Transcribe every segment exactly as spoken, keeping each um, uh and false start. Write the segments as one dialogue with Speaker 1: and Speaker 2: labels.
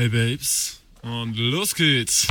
Speaker 1: Hey Babes, und los geht's.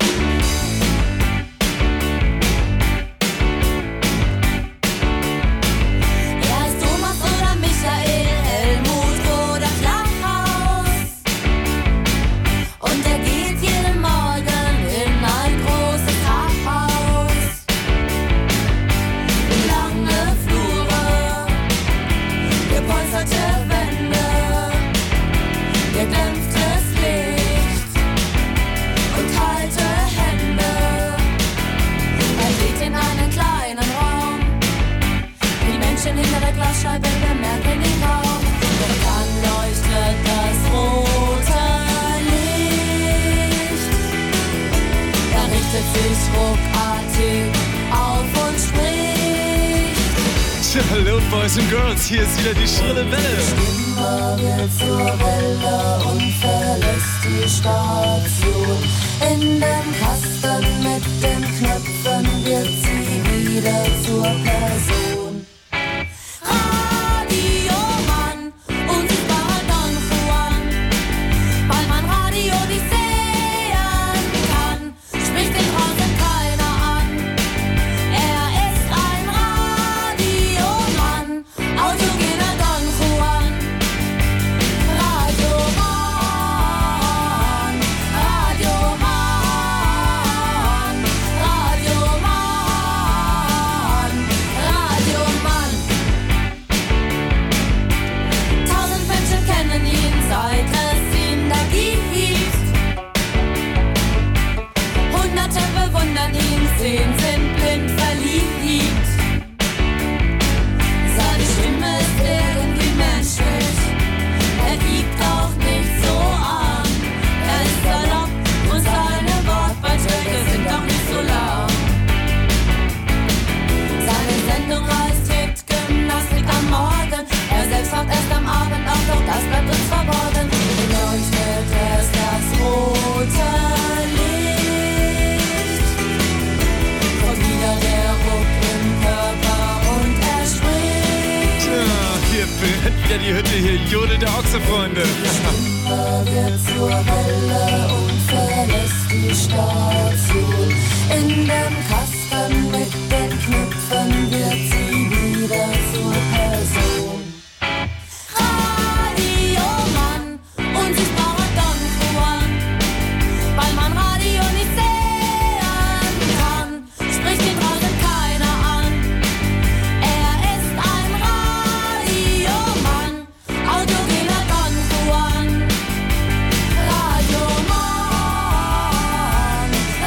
Speaker 2: Hallo Boys and Girls, hier ist wieder die schrille Welle.
Speaker 3: Stimme wird zur Welle und verlässt die Station. In dem Kasten mit den Knöpfen wird sie wieder zur Person. Radiomann, unsichtbarer Don Juan, weil man Radio nicht sehen kann, spricht den draußen keiner an. Er ist ein Radiomann, autogener Don Juan. Radiomann, Radiomann, Radiomann, Radiomann. Tausend Menschen kennen ihn, seit es ihn da gibt. Hunderte bewundern ihn, zehn sind blind verliebt. Seine Stimme ist irgendwie menschlich, er gibt auch nicht so an. Er ist salopp und seine Wortbeiträge sind auch nicht so laut. Seine Sendung heißt Hit Gymnastik am Morgen. Er selbst sagt erst am Abend auf, doch das bleibt uns verborgen. Leuchtet erst das rote Licht. Kommt wieder der Ruck im Körper und er spricht.
Speaker 2: Ja, hier brennt wieder die Hütte, hier jodelt der Ochse, Freunde.
Speaker 3: Stimme wird zur Welle und verlässt die Station. In dem Kasten mit den Knöpfen wird sie wieder zur Person. Radiomann, unsichtbarer Don Juan, weil man Radio nicht sehen kann, spricht ihn draußen keiner an. Er ist ein Radiomann, autogener Don Juan. Radiomann,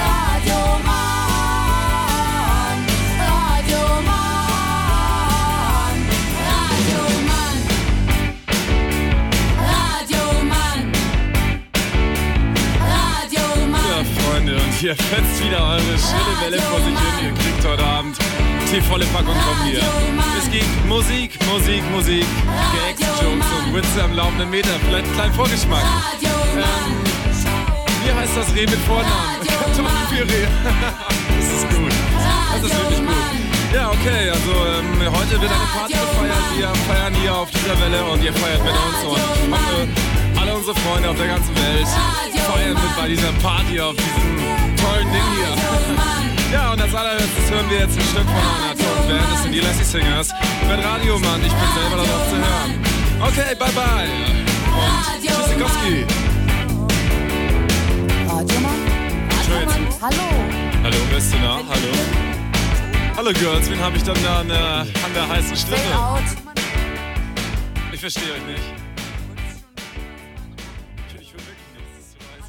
Speaker 3: Radiomann, Radiomann, Radiomann, Radiomann, Radiomann.
Speaker 2: Ja, Freunde, und hier fetzt wieder eure schrille Welle vor sich hin. Ihr kriegt heute Abend die volle Packung von mir. Es gibt Musik, Musik, Musik, Gags, Jokes und Witze am laufenden Meter. Vielleicht einen kleinen Vorgeschmack. Ähm, wie heißt das Reh mit Vornamen? Kartoffelpüree. Das ist gut. Das ist wirklich gut. Ja, okay, also ähm, heute wird eine Party gefeiert. Wir feiern hier auf dieser Welle und ihr feiert mit uns. Und ich hoffe, alle unsere Freunde auf der ganzen Welt feiern mit bei dieser Party auf diesem tollen Ding hier. Ja, und als allerletztes hören wir jetzt ein Stück von einer tollen Band. Das sind die Lassie Singers. Mit Radiomann, ich bin selber darauf zu hören. Okay, bye bye. Und Tschüssikowski.
Speaker 3: Radiomann?
Speaker 2: Radiomann,
Speaker 3: hallo.
Speaker 2: Hallo, wer ist denn da? Hallo. Hallo Girls, wen habe ich dann da an der, an der heißen Strippe?
Speaker 3: Fade out.
Speaker 2: Ich verstehe euch nicht. Ich will wirklich nicht, das ist so leise.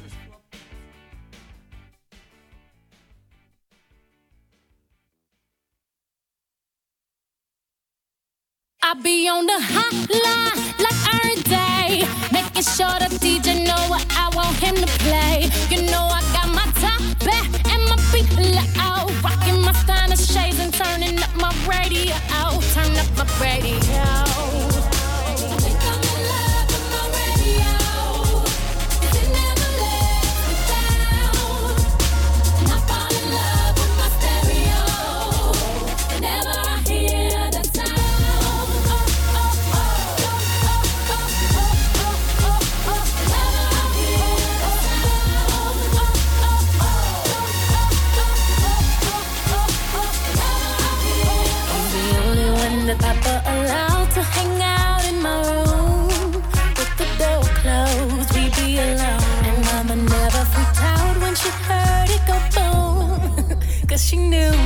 Speaker 4: I be on the hotline like every day, making sure the D J know what I want him to play. You know I got my top back and my feet loud, rocking my Steiner shades and turning up my radio. Turn up my radio.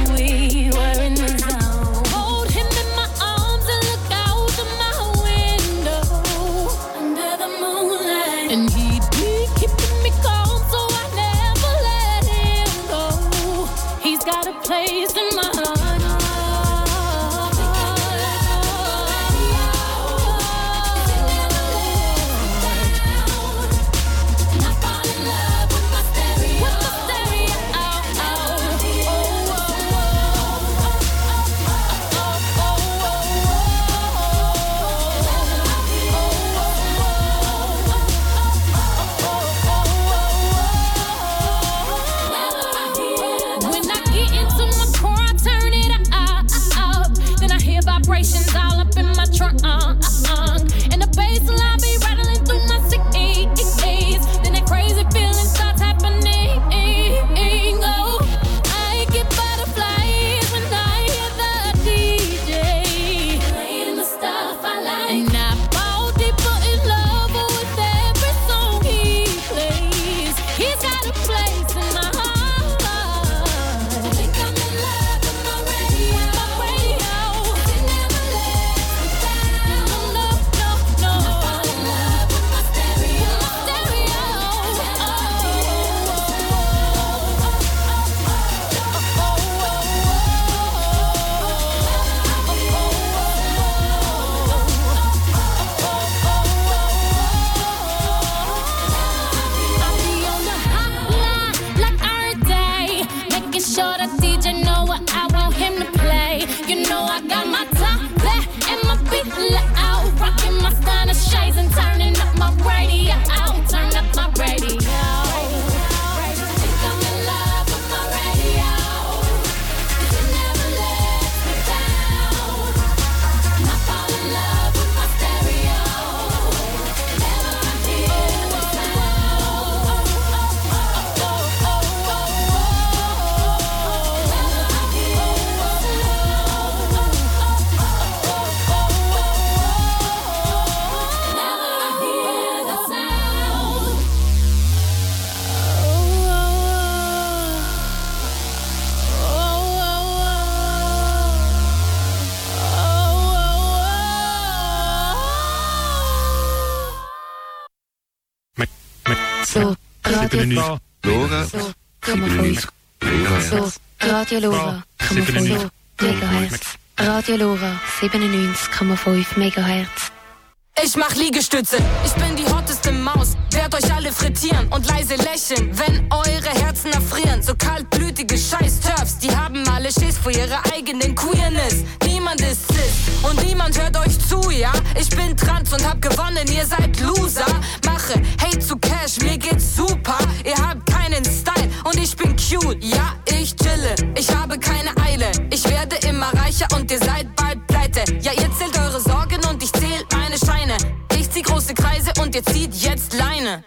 Speaker 4: we were in the zone. Hold him in my arms and look out of my window under the moonlight. And he'd be keeping me calm, so I never let him go. He's got a place in my heart. Vibrations all up in my trunk, and the bass line be rattling through my sick ears. Then that crazy feeling starts happening. Oh, I get butterflies when I hear the D J playing the stuff I like, and I fall deeper in love with every song he plays. He's got a place in my heart. I think I'm in love with my radio. My radio. Sure the D J know what I want him to play. You know I got my top back and my feet out, rocking my stunner shades and turning up my radio. Turn up my radio. Think I'm in love with my radio. It never lets me down. And I fall in love with my stereo. Never I hear the sound.
Speaker 5: So, Radio Lora. So, So, Radio Lora. So, Megahertz. Radio Lora, siebenundneunzig Komma fünf Megahertz.
Speaker 6: Ich mach Liegestütze, ich bin die hotteste Maus. Werd euch alle frittieren und leise lächeln, wenn eure Herzen erfrieren. So kaltblütige Scheiß-Turfs, die haben alle Schiss vor ihrer eigenen Queerness. Niemand ist cis und niemand hört euch zu, ja? Ich bin trans und hab gewonnen, ihr seid Loser. Mache Hate zu Cash, mir geht's super. Ihr habt keinen Style und ich bin cute. Ja, ich chille, ich habe keine Eile. Ich werde immer reicher und ihr seid bald pleite. Ja, ihr zählt eure Sorgen und ich zähl meine Scheine. Ich zieh große Kreise und ihr zieht jetzt Leine.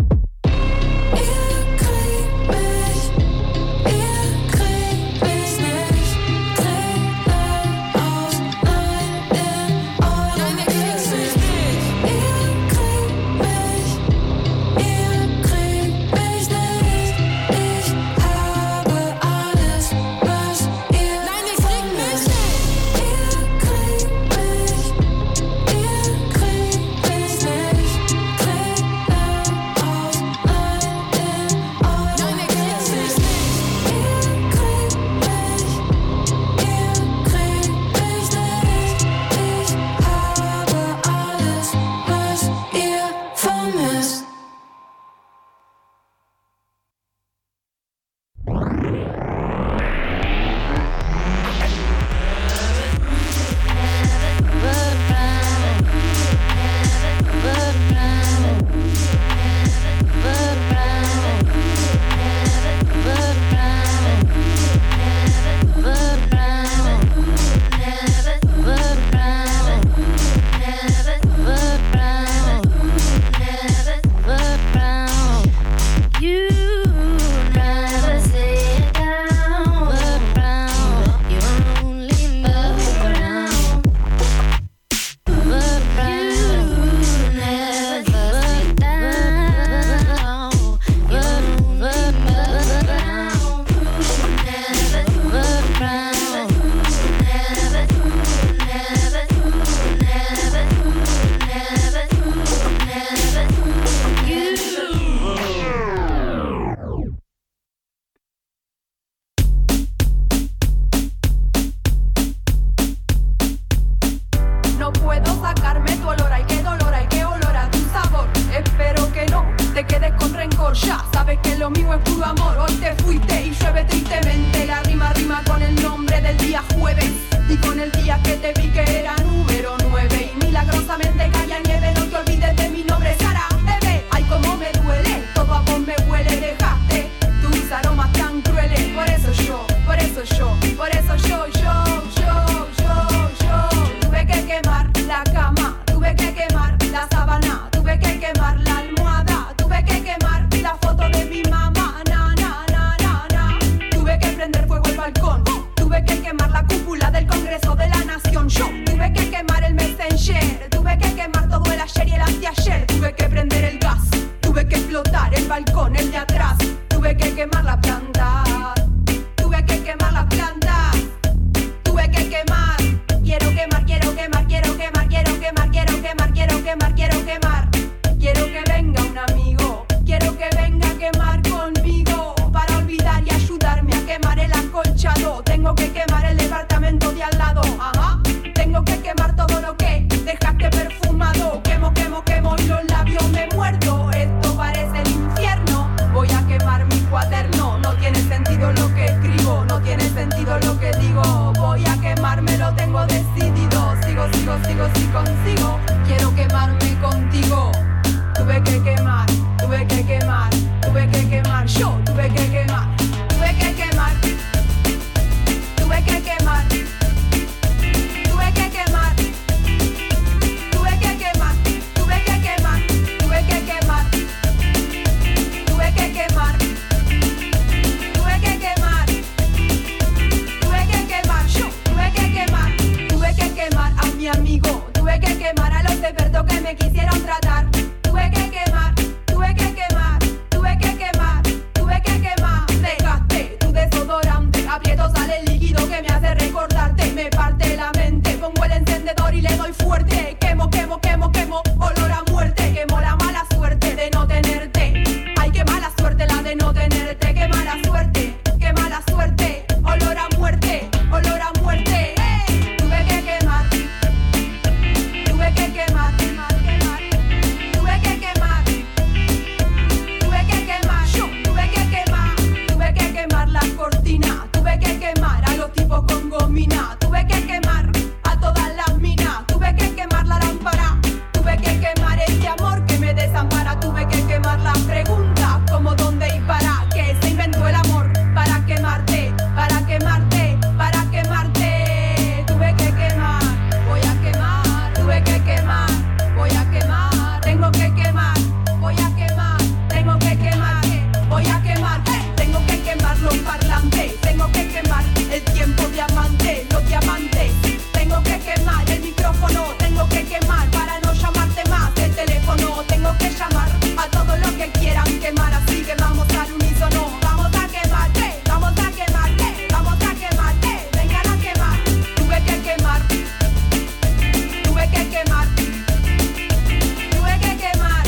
Speaker 3: Ihr kriegt mich, ihr kriegt mich nicht. Tränen aus, nein, in euren
Speaker 6: Nein, ihr kriegt's nicht.
Speaker 3: Ihr kriegt mich, ihr kriegt mich nicht. Ich habe alles, was ihr
Speaker 6: Nein, ihr kriegt mich nicht.
Speaker 3: Ihr kriegt mich, ihr kriegt mich nicht. Tränen
Speaker 7: quemar la planta. Tuve que quemar las plantas. Tuve que quemar. Quiero quemar, quiero quemar, quiero quemar, quiero quemar, quiero quemar, quiero quemar, quiero quemar. Quiero que venga un amigo. Quiero que venga a quemar conmigo para olvidar y ayudarme a quemar el acolchado. Tengo que quemar el departamento de al lado. Ajá. Tengo que quemar todo lo que dejaste perfumado. Quemo, quemo, quemo y los labios me muerdo. Esto parece el infierno. Voy a quemar mi cuaderno. No tiene sentido lo que escribo. No tiene sentido lo que digo. Voy a quemarme, lo tengo decidido. Sigo, sigo, sigo, si consigo. Quiero quemarme contigo. Tuve que quemar, tuve que quemar, tuve que quemar. Yo tuve que quemar, tuve que quemar. Tuve que quemar. Tuve que quemar. Tuve que quemar. Tuve que quemar. Tuve que quemar. Tuve que quemar. Tuve que quemar. Tuve que quemar. Yo tuve que quemar. Tuve que quemar a mi amigo. Tuve que quemar a los expertos que me quisieron tratar. Tuve que quemar. Tuve que quemar. Tuve que quemar. Tuve que quemar. Dejaste tu desodorante. Aprieto, sale el líquido que me hace recordarte. Me parte la mente. Pongo el encendedor y le doy fuerte. Quemo, quemo, quemo, quemo. Olor a muerte. Quemo la mala suerte de no tenerte. Ay, qué mala suerte la de no tenerte. Qué mala suerte. Qué mala suerte. Olor a muerte. Olor a muerte. Hey, tuve que quemar. Tuve que quemar. Quemar, quemar. Tuve que quemar. Tuve que quemar. Yo tuve que quemar. Tuve que quemar la cortina. Tuve que quemar a los tipos con gomina. Tuve que quemar a todas las minas. Tuve que quemar la lámpara. Tuve que quemar ese amor que me desampara. Tuve que quemar la pregunta como dónde y para qué se inventó el amor. Para quemarte, para quemarte, para quemarte. Tuve que quemar, voy a quemar. Tuve que quemar, voy a quemar. Tengo que quemar, voy a quemar. Tengo que quemar, voy a quemar. Tengo que quemar los parlantes. Tengo que quemar el tiempo diamante, los diamantes. Tengo que quemar el micrófono. Tengo que quemar para no llamarte más el teléfono. Tengo que llamar a todos los que quieran quemar. Así que vamos al unísono. Vamos a quemar, eh, vamos a quemar, eh, vamos a quemar, eh, vengan a quemar. Tuve que quemar. Tuve que quemar. Tuve que quemar.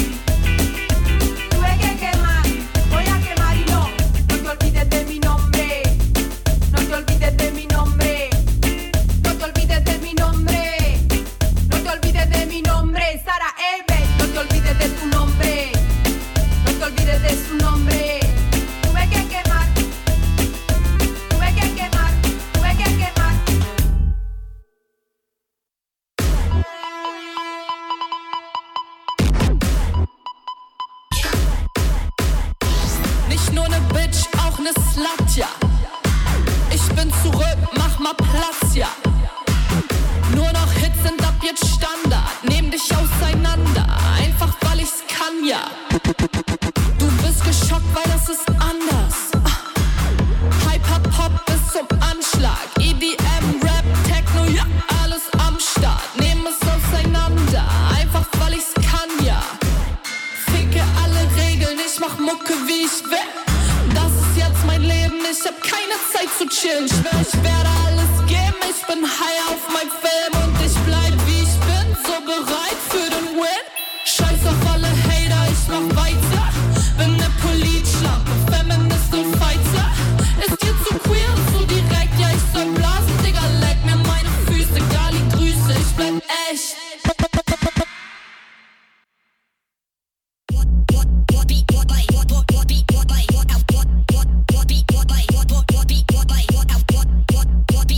Speaker 7: Tuve que quemar. Voy a quemar y no, no te olvides de mi nombre. No te olvides de mi nombre. No te olvides de mi nombre. No te olvides de mi nombre. Sara Eve. No te olvides de tu nombre. No te olvides de su nombre. Tuve que quemar. Tuve que quemar. Tuve que quemar.
Speaker 6: Nicht nur ne Bitch, auch ne Slut, ja. Ich bin zurück, mach mal Platz, ja. Nur noch Hits sind ab jetzt Standard. Nehm dich auseinander, einfach weil ich's kann, ja. Du bist geschockt, weil das ist anders. Hyper-Pop bis zum Anschlag. E D M, Rap, Techno, ja, alles am Start. Nehm es auseinander, einfach weil ich's kann, ja. Ficke alle Regeln, ich mach Mucke wie ich will. Das ist jetzt mein Leben, ich hab keine Zeit zu chillen. Schwör, ich werde alles geben, ich bin high auf mein Film. Und ich bleib wie ich bin, so bereit für den Win. Scheiß auf alle Hater, ich mach weiter. Bin ne Politschlampe, Feminist und Fighter. Ist dir zu queer und zu direkt, ja ich soll blasen. Digga, leck mir meine Füße, Gali Grüße, ich bleib echt. What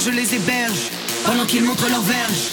Speaker 8: je les héberge pendant qu'ils montrent leur verge.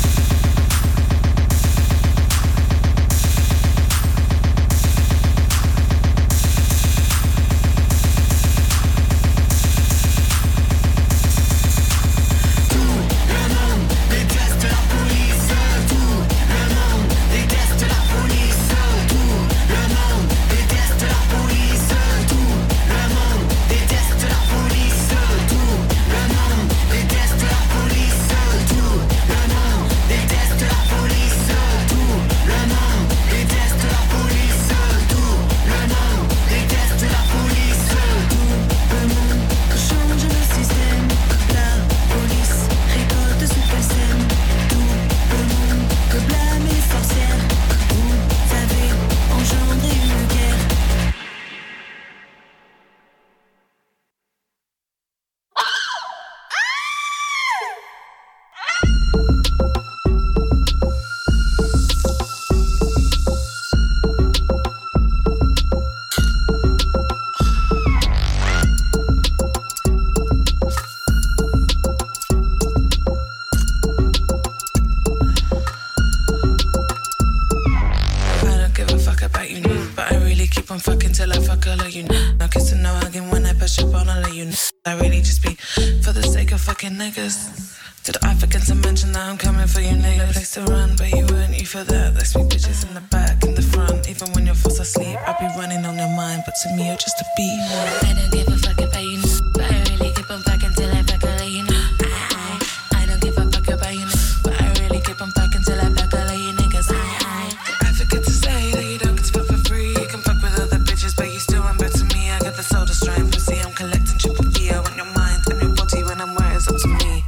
Speaker 9: To the Africans, I mentioned that I'm coming for you, nigga. No place to run, but you weren't you for that. There's sweet bitches in the back, in the front. Even when you're fast asleep, I'll be running on your mind. But to me, you're just a beat.
Speaker 5: I don't give a fuck about you, but I really keep on fucking till I fuck all of you. I, I, I don't give a fuck about you, but I really keep on fucking till I fuck all of you niggas. I, I,
Speaker 9: I forget to say that you don't get to fuck for free. You can fuck with other bitches, but you still run back to me. I got the soda strain, pussy, I'm collecting triple V. I want your mind and your body when I'm where it's up to me.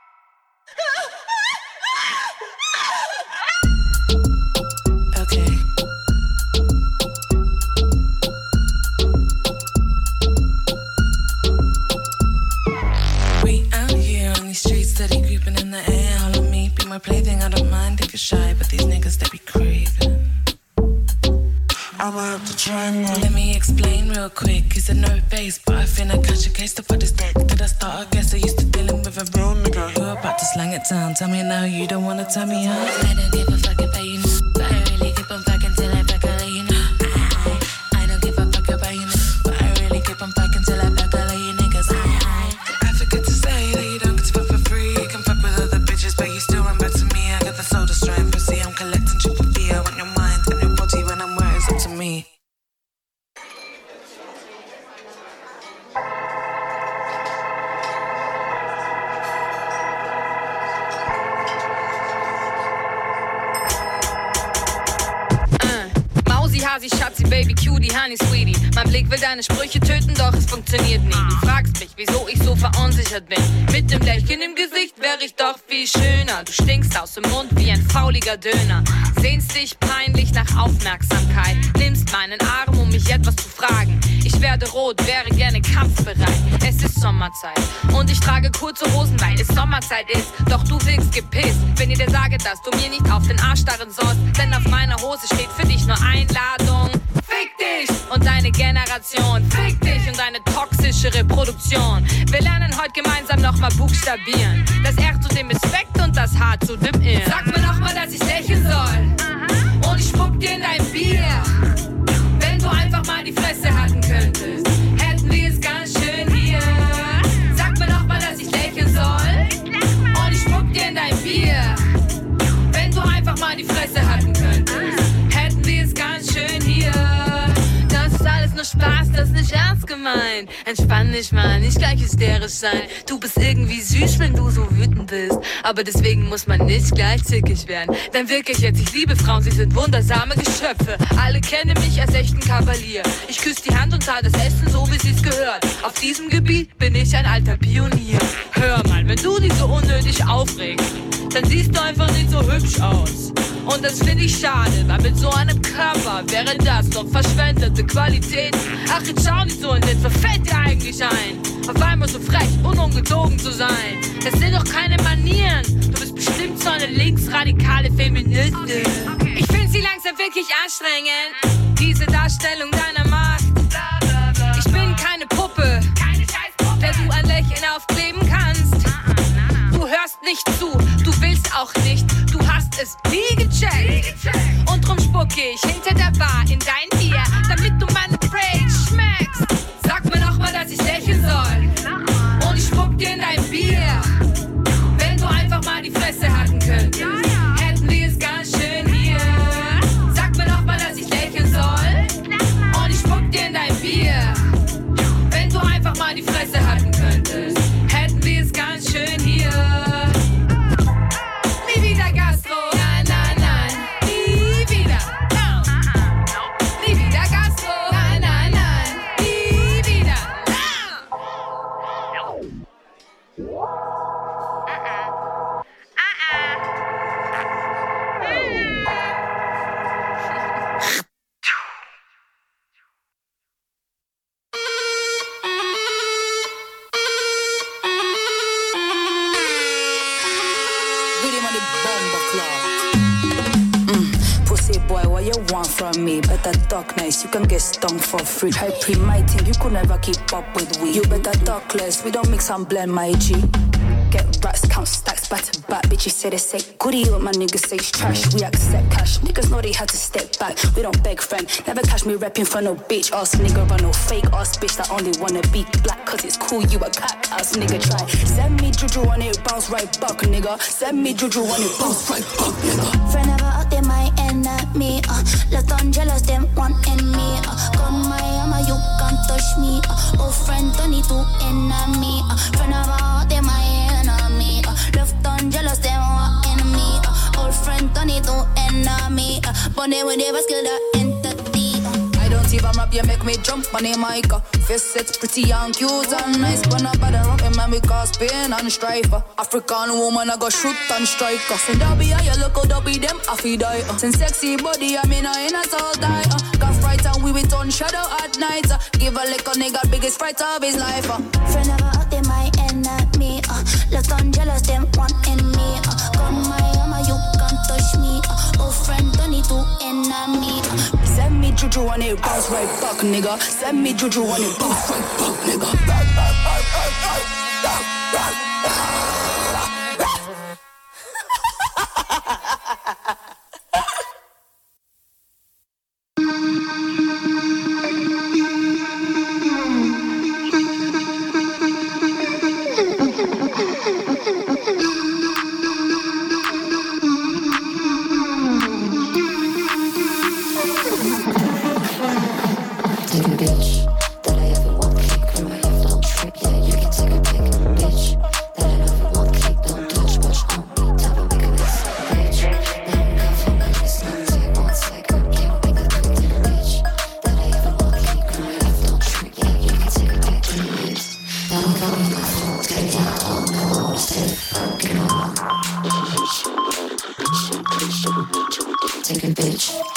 Speaker 9: My plaything, I don't mind if you're shy, but these niggas, they be craving. I'ma have to try more. Let me explain real quick. He's a no face, but I finna catch a case to put this dick. Did I start? I guess I used to dealing with a real nigga. You're about to slang it down. Tell me now, you don't wanna tell me how.
Speaker 5: I don't give a fuck about you, but I really keep on fucking till I fuck all of you. I, I, I don't give a fuck about you, but I really keep on fucking till I fuck all of you niggas. I, I,
Speaker 9: I forget to say that you don't get to fuck for free. You can fuck with other bitches, but you still run back to me. I got the soda strain, pussy, I'm collecting triple V. I want your mind and your body when I'm where it's up to me.
Speaker 6: Hasi, Schatzi, Baby, Cutie, Honey, Sweetie. Mein Blick will deine Sprüche töten, doch es funktioniert nie. Du fragst mich, wieso ich so verunsichert bin. Mit dem Lächeln im Gesicht wäre ich doch viel schöner. Du stinkst aus dem Mund wie ein fauliger Döner. Sehnst dich peinlich nach Aufmerksamkeit. Nimmst meinen Arm, um mich etwas zu fragen. Ich werde rot, wäre gerne kampfbereit. Es ist Sommerzeit und ich trage kurze Hosen, weil es Sommerzeit ist. Doch du wirkst gepisst, wenn ich dir sage, dass du mir nicht auf den Arsch starren sollst. Denn auf meiner Hose steht für dich nur Einladung. Fick dich und deine Generation. Fick dich und deine toxische Reproduktion. Wir lernen heute gemeinsam nochmal buchstabieren. Das R zu dem Respekt und das H zu dem Ir. Sag mir nochmal, dass ich lächeln soll. Und ich spuck dir in dein Bier. Wenn du einfach mal die Fresse halten könntest, hätten wir es ganz schön hier. Sag mir nochmal, dass ich lächeln soll. Und ich spuck dir in dein Bier. Wenn du einfach mal die Fresse halten könntest, hätten wir es ganz schön hier. Das ist alles nur Spaß, das ist nicht ernst gemeint. Entspann dich mal, nicht gleich hysterisch sein. Du bist irgendwie süß, wenn du so wütend bist. Aber deswegen muss man nicht gleich zickig werden. Denn wirklich jetzt, ich liebe Frauen, sie sind wundersame Geschöpfe. Alle kennen mich als echten Kavalier. Ich küsse die Hand und zahle das Essen so, wie sie's gehört. Auf diesem Gebiet bin ich ein alter Pionier. Hör mal, wenn du dich so unnötig aufregst, dann siehst du einfach nicht so hübsch aus. Und das finde ich schade, weil mit so einem Körper wäre das doch verschwendete Qualität. Ach, jetzt schau nicht so in den, was fällt dir eigentlich ein? Auf einmal so frech und ungezogen zu sein. Das sind doch keine Manieren. Du bist bestimmt so eine linksradikale Feministin. Okay, okay. Ich finde sie langsam wirklich anstrengend, diese Darstellung deiner Macht. Ich bin keine Puppe, der du ein Lächeln aufkleben kannst. spuck ich hinter der Bar in dein Bier, damit du meinen Break schmeckst. Sag mir noch mal, dass ich lächeln soll und ich spuck dir in dein Bier. Wenn du einfach mal die Fresse halten könntest, hätten wir es ganz schön hier. Sag mir noch mal, dass ich lächeln soll und ich spuck dir in dein Bier. Wenn du einfach mal die Fresse halten könntest, hätten wir es ganz schön hier. Nie wieder Gastro, nein, nein, nein, nie wieder. No. Nie wieder Gastro, nein, nein, nein, nie wieder. No.
Speaker 10: Want from me, better talk nice, you can get stung for free. Try pre my thing, you could never keep up with we. You better talk less, we don't mix and blend, my G. Get racks, count stacks back to back. Bitches say they say goodie, what my niggas say is trash. We accept cash, niggas know they had to step back. We don't beg friend, never catch me repping for no bitch ass nigga, or no fake ass bitch that only wanna be black. Cause it's cool, you a cat ass nigga. Try send me juju on it, bounce right back, nigga. Send me juju on it, bounce right back, nigga.
Speaker 4: Friend never out there, my enemy. Uh, left on jealous, them wanting me. Uh, gun my hammer, you can't touch me. Uh, oh friend, don't need to enemy. Uh, friend never out there, my enemy. Uh, left on jealous, them wanting me. Uh, old friend, don't need to enemy. Uh, but they will never skill the entity. Uh.
Speaker 10: I don't even rap, you make me jump on the mic. Uh. Face it's pretty and cute and nice. But not bad rapping, man, we cause pain and strife. Uh. African woman, I go shoot and strike. Uh. Send that be how you look out, that be them, I feel die. Uh. Send sexy body, I mean, I ain't a soul die. Uh. Got fright and we with on shadow at night. Uh. Give a lick a nigga biggest fright of his life. Uh.
Speaker 4: Friend never out there, my enemy. Uh, left on jealous, them wanting me. Uh, gun my hammer, you can't touch me. Uh, oh friend, don't need to enemy. Uh,
Speaker 10: Send me juju on it, bounce right back, nigga. Send me juju on it, bounce right back, nigga.
Speaker 4: Take a bitch.